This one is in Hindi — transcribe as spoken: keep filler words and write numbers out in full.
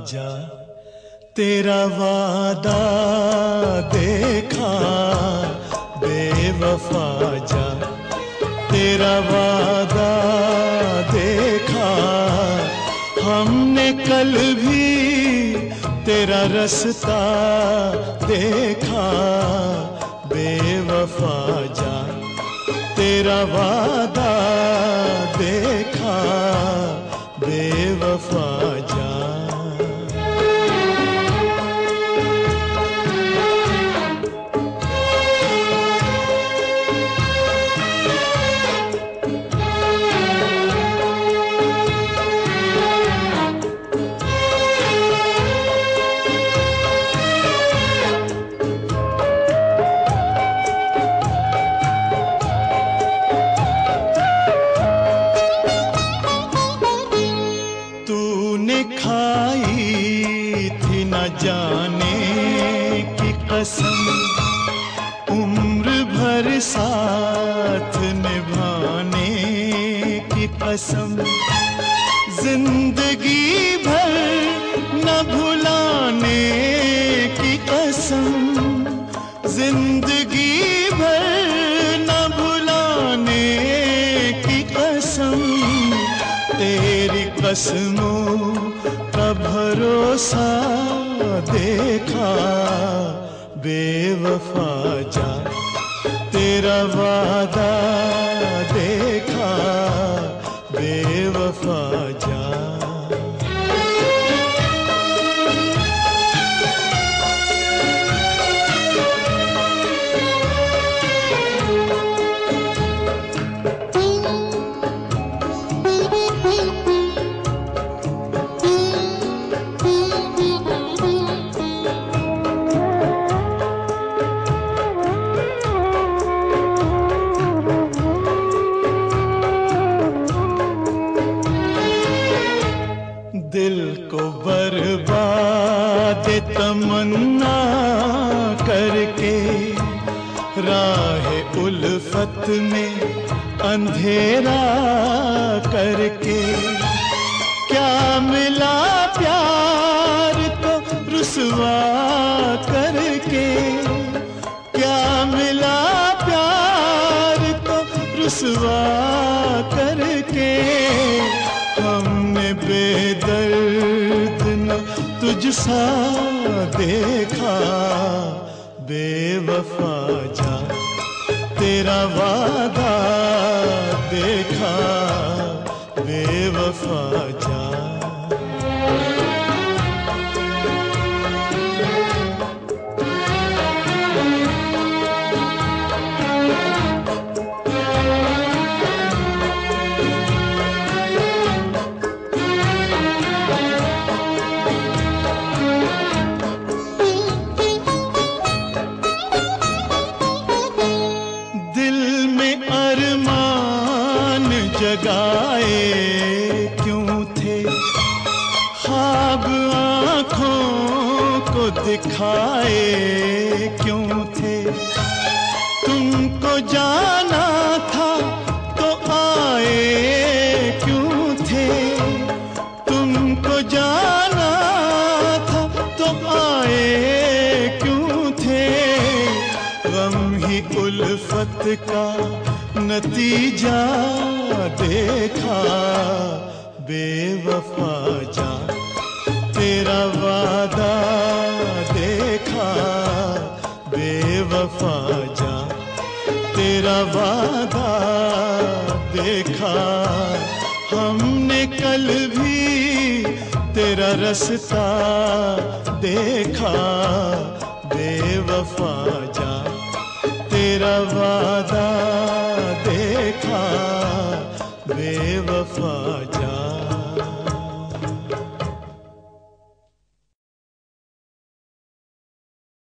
जा, तेरा वादा देखा बेवफा जा, तेरा वादा देखा हमने कल भी, तेरा रास्ता देखा बेवफा जा, तेरा वादा देखा बेवफा जा। खाई थी न जाने की कसम, उम्र भर साथ निभाने की कसम, जिंदगी भर न भुलाने की कसम, जिंदगी भर न भुलाने की कसम, तेरी कसमों का भरोसा देखा बेवफा जा, तेरा वादा देखा बेवफा जा। दिल को बर्बाद तमन्ना करके, राह उल्फत में अंधेरा करके, क्या मिला प्यार तो रुसवा करके, क्या मिला प्यार तो रुसवा करके, हमने बेदर्द न तुझसा देखा बेवफा जा, तेरा वादा देखा बेवफा जा। जगाए क्यों थे ख्वाब आँखों को दिखाए क्यों थे, तुमको जाना था तो आए क्यों थे, तुमको जाना था तो आए क्यों थे, गम ही उल्फत का नतीजा देखा बेवफा जा, तेरा वादा देखा बेवफा जा, तेरा वादा देखा हमने कल भी, तेरा रास्ता देखा बेवफा जा, तेरा वादा देखा बेवफा।